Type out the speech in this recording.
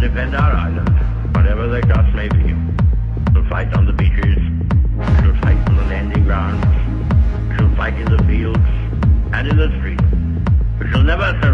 defend our island, whatever the cost may be. We'll fight on the beaches, we'll fight on the landing grounds, we shall fight in the fields and in the streets. We shall never surrender.